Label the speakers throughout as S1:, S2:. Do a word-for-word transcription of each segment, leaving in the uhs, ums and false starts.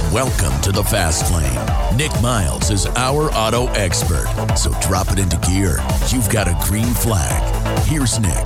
S1: Welcome to the Fast Lane. Nick Miles is our auto expert, so drop it into gear. You've got a green flag. Here's Nick.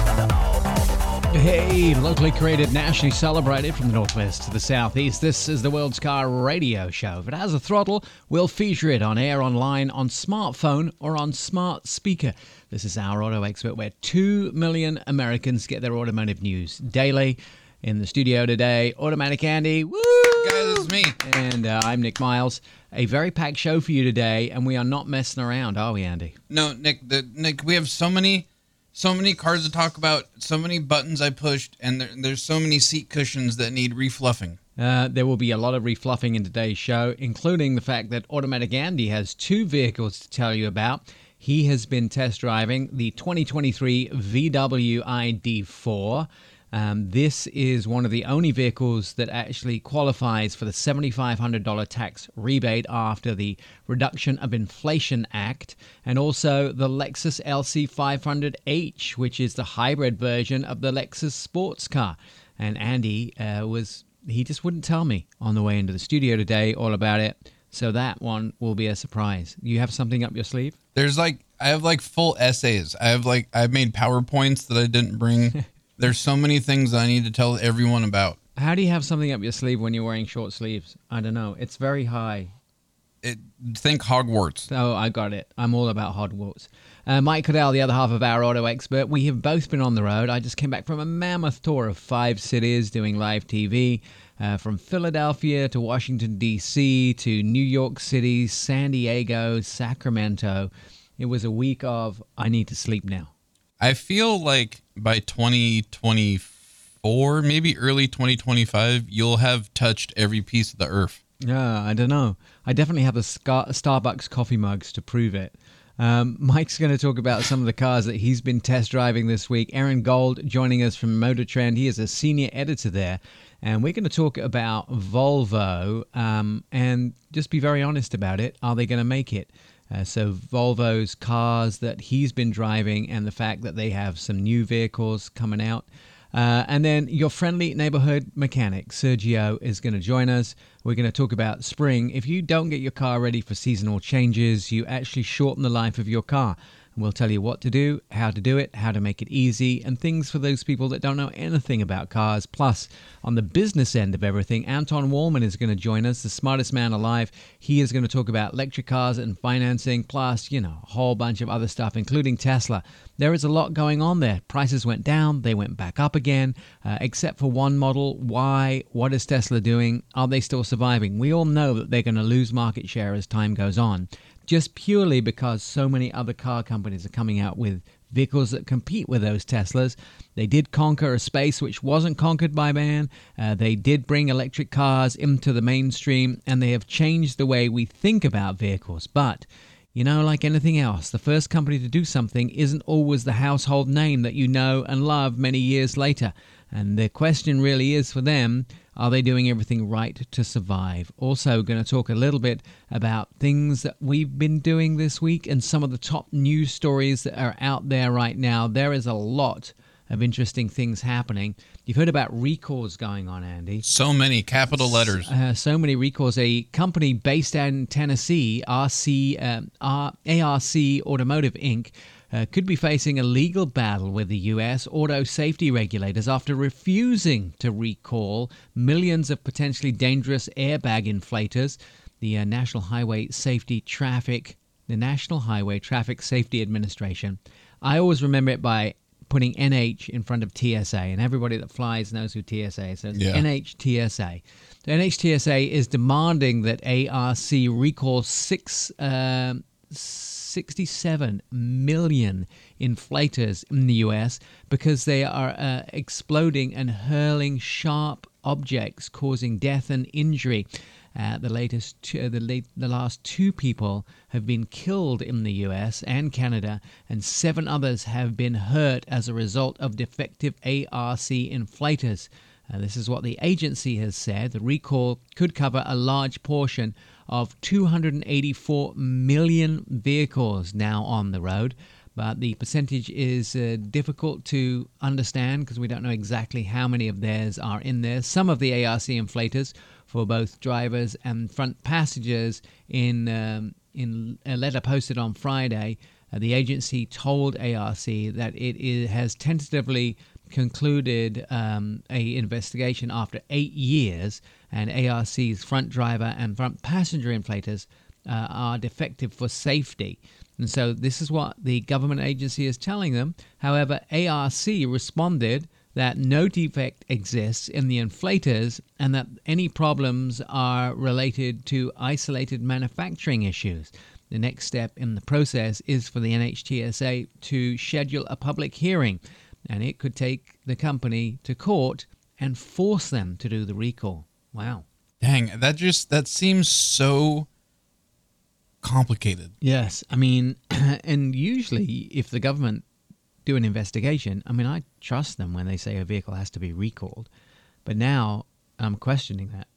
S2: Hey, locally created, nationally celebrated from the northwest to the southeast. This is the World's Car Radio Show. If it has a throttle, we'll feature it on air, online, on smartphone, or on smart speaker. This is our auto expert, where two million Americans get their automotive news daily. In the studio today, Automatic Andy. Woo!
S3: Guys, it's me.
S2: And uh, I'm Nick Miles. A very packed show for you today, and we are not messing around, are we, Andy?
S3: No, Nick. The, Nick, we have so many, so many cars to talk about. So many buttons I pushed, and there, there's so many seat cushions that need refluffing.
S2: Uh, there will be a lot of refluffing in today's show, including the fact that Automatic Andy has two vehicles to tell you about. He has been test driving the twenty twenty-three V W I D four. Um, this is one of the only vehicles that actually qualifies for the seven thousand five hundred dollars tax rebate after the Reduction of Inflation Act, and also the Lexus L C five hundred H, which is the hybrid version of the Lexus sports car. And Andy uh, was, he just wouldn't tell me on the way into the studio today all about it. So that one will be a surprise. You have something up your sleeve?
S3: There's like, I have like full essays. I have like, I've made PowerPoints that I didn't bring. There's so many things I need to tell everyone about.
S2: How do you have something up your sleeve when you're wearing short sleeves? I don't know. It's very high.
S3: It, think Hogwarts.
S2: Oh, I got it. I'm all about Hogwarts. Uh, Mike Cadell, the other half of our auto expert. We have both been on the road. I just came back from a mammoth tour of five cities doing live T V. Uh, from Philadelphia to Washington, D C to New York City, San Diego, Sacramento. It was a week of, I need to sleep now.
S3: I feel like by twenty twenty-four, maybe early twenty twenty-five, you'll have touched every piece of the earth.
S2: Yeah, I don't know. I definitely have the Scar- Starbucks coffee mugs to prove it. Um, Mike's going to talk about some of the cars that he's been test driving this week. Aaron Gold joining us from Motor Trend. He is a senior editor there. And we're going to talk about Volvo um, and just be very honest about it. Are they going to make it? Uh, so Volvo's cars that he's been driving and the fact that they have some new vehicles coming out. Uh, and then your friendly neighborhood mechanic, Sergio, is going to join us. We're going to talk about spring. If you don't get your car ready for seasonal changes, you actually shorten the life of your car. And we'll tell you what to do, how to do it, how to make it easy, and things for those people that don't know anything about cars. Plus, on the business end of everything, Anton Wallman is going to join us, the smartest man alive. He is going to talk about electric cars and financing, plus, you know, a whole bunch of other stuff, including Tesla. There is a lot going on there. Prices went down, they went back up again, uh, except for one model. Why? What is Tesla doing? Are they still surviving? We all know that they're going to lose market share as time goes on, just purely because so many other car companies are coming out with vehicles that compete with those Teslas. They did conquer a space which wasn't conquered by man. Uh, they did bring electric cars into the mainstream, and they have changed the way we think about vehicles. But, you know, like anything else, the first company to do something isn't always the household name that you know and love many years later. And the question really is for them, are they doing everything right to survive? Also going to talk a little bit about things that we've been doing this week and some of the top news stories that are out there right now. There is a lot of interesting things happening. You've heard about recalls going on, Andy.
S3: So many capital letters.
S2: Uh, so many recalls. A company based out in Tennessee, R C, um, R- A R C Automotive, Incorporated, Uh, could be facing a legal battle with the U S auto safety regulators after refusing to recall millions of potentially dangerous airbag inflators. The uh, National Highway Safety Traffic, the National Highway Traffic Safety Administration. I always remember it by putting N H in front of T S A, and everybody that flies knows who T S A is. So it's
S3: Yeah.
S2: N H T S A. The N H T S A is demanding that A R C recall six. Uh, sixty-seven million inflators in the U S because they are uh, exploding and hurling sharp objects, causing death and injury. Uh, the latest, two, the late, the last two people have been killed in the U S and Canada, and seven others have been hurt as a result of defective A R C inflators. Uh, this is what the agency has said. The recall could cover a large portion of two hundred eighty-four million vehicles now on the road. but the percentage is uh, difficult to understand because we don't know exactly how many of theirs are in there. Some of the A R C inflators for both drivers and front passengers in um, in a letter posted on Friday, uh, the agency told A R C that it is, has tentatively concluded um, a investigation after eight years, and A R C's front driver and front passenger inflators uh, are defective for safety. And so this is what the government agency is telling them. However, A R C responded that no defect exists in the inflators and that any problems are related to isolated manufacturing issues. The next step in the process is for the N H T S A to schedule a public hearing, and it could take the company to court and force them to do the recall. Wow.
S3: Dang, that just, that seems so complicated.
S2: Yes, I mean, and usually if the government do an investigation, I mean, I trust them when they say a vehicle has to be recalled, but now I'm questioning that.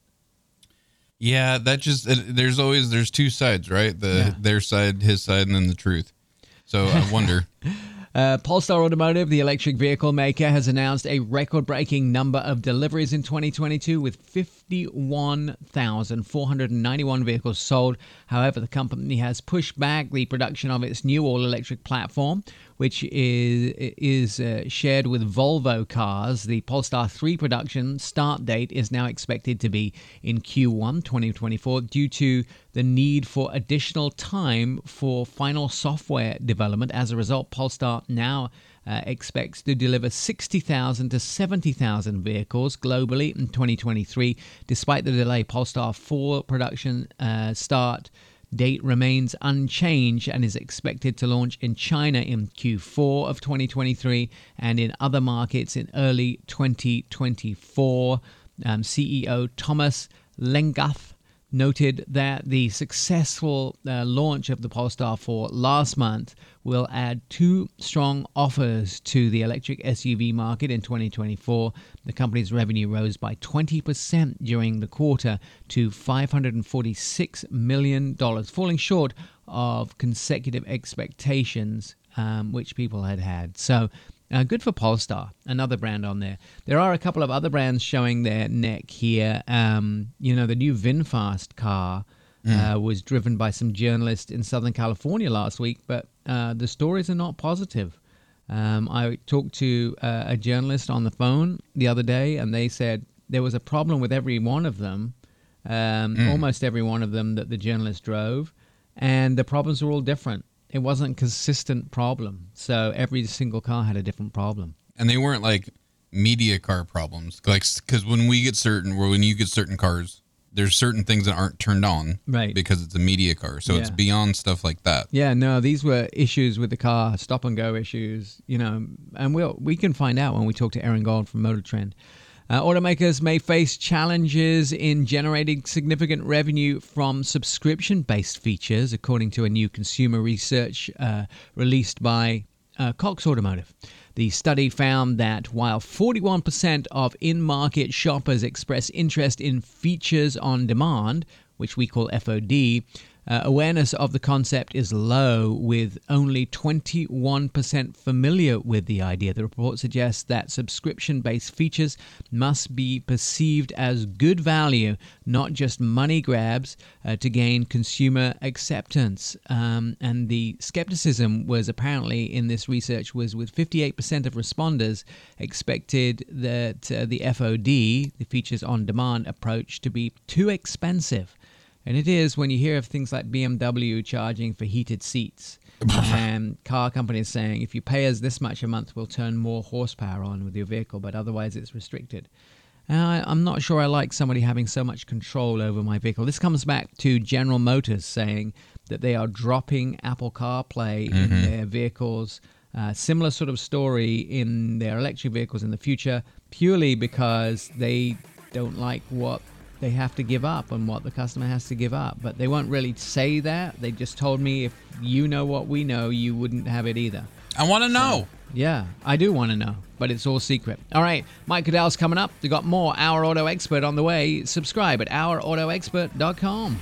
S3: Yeah, that just, there's always, there's two sides, right? The
S2: Yeah.
S3: their side, his side, and then the truth. So I wonder.
S2: Uh, Polestar Automotive, the electric vehicle maker, has announced a record-breaking number of deliveries in twenty twenty-two with fifty-one thousand four hundred ninety-one vehicles sold. However, the company has pushed back the production of its new all-electric platform, which is is uh, shared with Volvo Cars. The Polestar three production start date is now expected to be in Q one twenty twenty-four due to the need for additional time for final software development. As a result, Polestar now uh, expects to deliver sixty thousand to seventy thousand vehicles globally in twenty twenty-three. Despite the delay, Polestar four production uh, start date remains unchanged and is expected to launch in China in Q four of twenty twenty-three and in other markets in early twenty twenty-four. Um, C E O Thomas Lengath noted that the successful uh, launch of the Polestar four last month will add two strong offers to the electric S U V market in twenty twenty-four. The company's revenue rose by twenty percent during the quarter to five hundred forty-six million dollars, falling short of consecutive expectations um, which people had had. So Uh, good for Polestar, another brand on there. There are a couple of other brands showing their neck here. Um, you know, the new VinFast car uh, was driven by some journalists in Southern California last week, but uh, the stories are not positive. Um, I talked to uh, a journalist on the phone the other day, and they said there was a problem with every one of them, um, mm. almost every one of them that the journalist drove, and the problems were all different. It wasn't a consistent problem. So every single car had a different problem.
S3: And they weren't like media car problems. Like, because when we get certain, or when you get certain cars, there's certain things that aren't turned on.
S2: Right.
S3: Because it's a media car. So
S2: Yeah.
S3: it's beyond stuff like that.
S2: Yeah, no, these were issues with the car, stop and go issues, you know, and we'll, we can find out when we talk to Aaron Gold from Motor Trend. Uh, automakers may face challenges in generating significant revenue from subscription-based features, according to a new consumer research uh, released by uh, Cox Automotive. The study found that while forty-one percent of in-market shoppers express interest in features on demand, which we call F O D, Uh, awareness of the concept is low, with only twenty-one percent familiar with the idea. The report suggests that subscription-based features must be perceived as good value, not just money grabs uh, to gain consumer acceptance. Um, and the skepticism was apparently in this research was with fifty-eight percent of responders expected that uh, the F O D, the features on demand approach, to be too expensive. And it is when you hear of things like B M W charging for heated seats and car companies saying, if you pay us this much a month, we'll turn more horsepower on with your vehicle, but otherwise it's restricted. And I, I'm not sure I like somebody having so much control over my vehicle. This comes back to General Motors saying that they are dropping Apple CarPlay mm-hmm. in their vehicles. Uh, similar sort of story in their electric vehicles in the future, purely because they don't like what they have to give up and what the customer has to give up. But they won't really say that. They just told me, if you know what we know, you wouldn't have it either.
S3: I want to know.
S2: So, yeah, I do want to know, but it's all secret. All right, Mike Cadell's coming up. We've got more Our Auto Expert on the way. Subscribe at our auto expert dot com.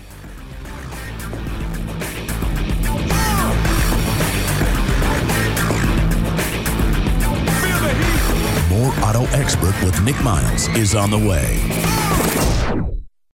S1: Auto Expert with Nick Miles is on the way.